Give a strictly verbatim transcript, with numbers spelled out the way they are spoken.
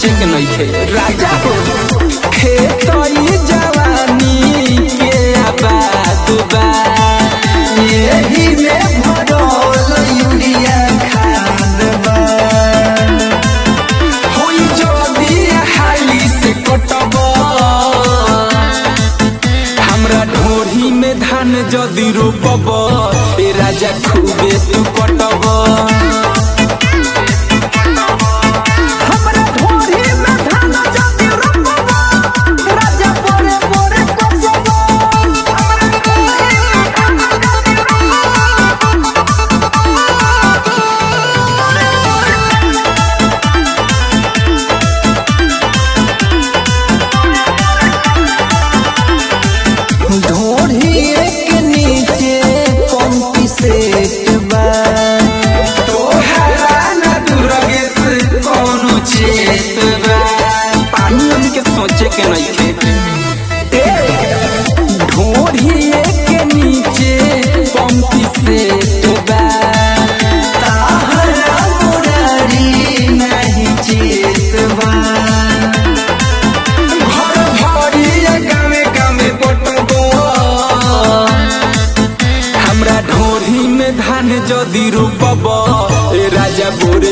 सोचे के नहीं थे राजा हो खेतई जवानी के आबाद बा यही में भरल यूरिया खाद बा होई जदी हाली से कटब हमरा ढोरी में धान जदी रोपब ए राजा खूबे तू कटब सोचे के नहीं थे ढोरी के नीचे पंपी से नहीं चेतबा घर भरिया गावे गावे बटब हमरा ढोरी में धान जदी रोपब ए राजा बोरे